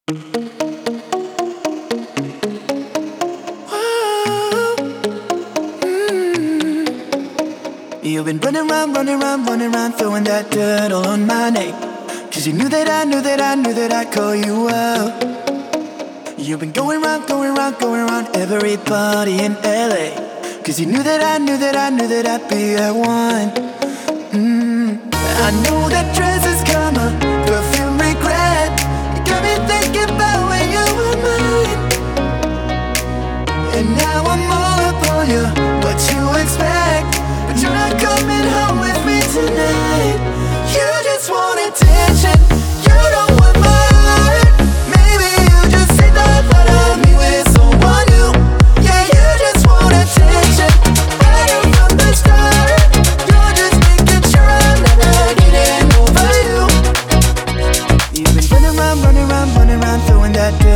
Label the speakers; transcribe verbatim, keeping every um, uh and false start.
Speaker 1: You've been running around, running around, running around, throwing that dirt all on my name. Cause you knew that I knew that I knew that I'd call you out. You've been going around, going around, going around every party in L A. Cause you knew that I knew that I knew that I'd be that one. mm. I know that dress is karma, perfume regret. You got me thinking about when you were mine. And now I'm all up on you, what you expect? But you're not coming home with me tonight. You just want attention, you don't want my heart. Maybe you just see the thought of me with someone new. Yeah, you just want attention, right from the start. You're just making sure I'm never getting over you. You've been running around, running around, running around, throwing that dirt